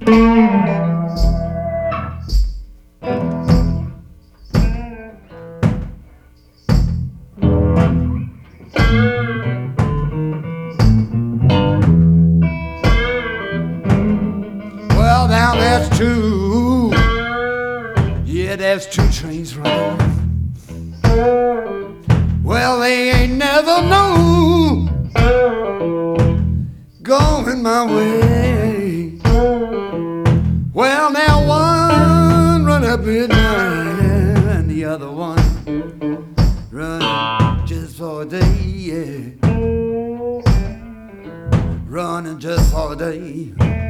Well, now that's two. Yeah, there's two trains running. Well, they ain't never known going my way. Well, now one run up midnight and the other one running just for a day. Yeah. Running just for a day.